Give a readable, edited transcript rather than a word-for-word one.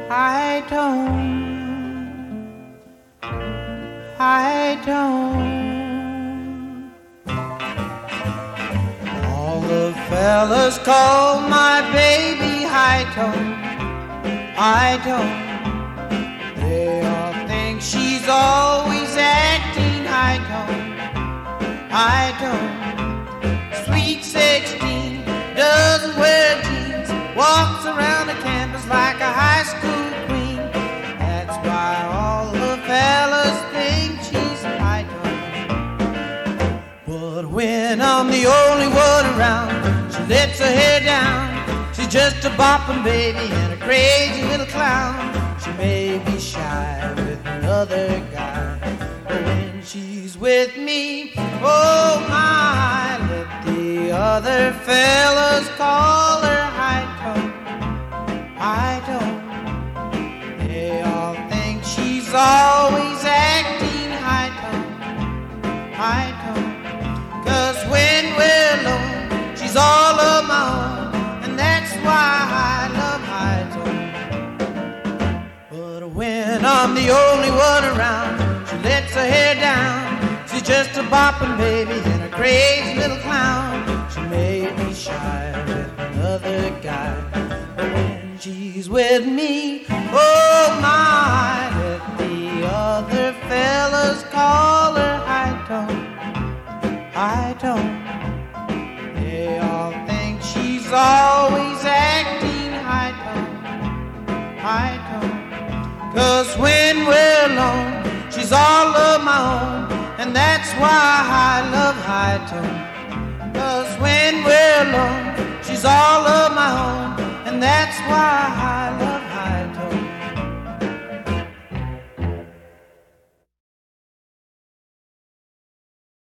I don't. All the fellas call my baby high tone. I don't. They all think she's always acting high tone. I don't. Sweet 16 doesn't wear jeans, walks around the campus like a high school queen. That's why all the fellas think she's high tone. But when I'm the only one around, she lets her hair down. She's just a bopping baby and a crazy little clown. She may be shy with another guy, but when she's with me, oh my, let the other fellas call her high tone. I don't. They all think she's always acting high tone. High tone. 'Cause when we're alone, she's all of my own, and that's why I love high tone. But when I'm the only one around, she lets her hair down. She's just a bopping baby and a crazy little clown. She may be shy with another guy, but when she's with me, oh my, let the other fellas call her high tone. High tone. They all think she's always acting high tone. High tone. 'Cause when we're alone, she's all of my own, and that's why I love high tone. 'Cause when we're alone, she's all of my own, and that's why I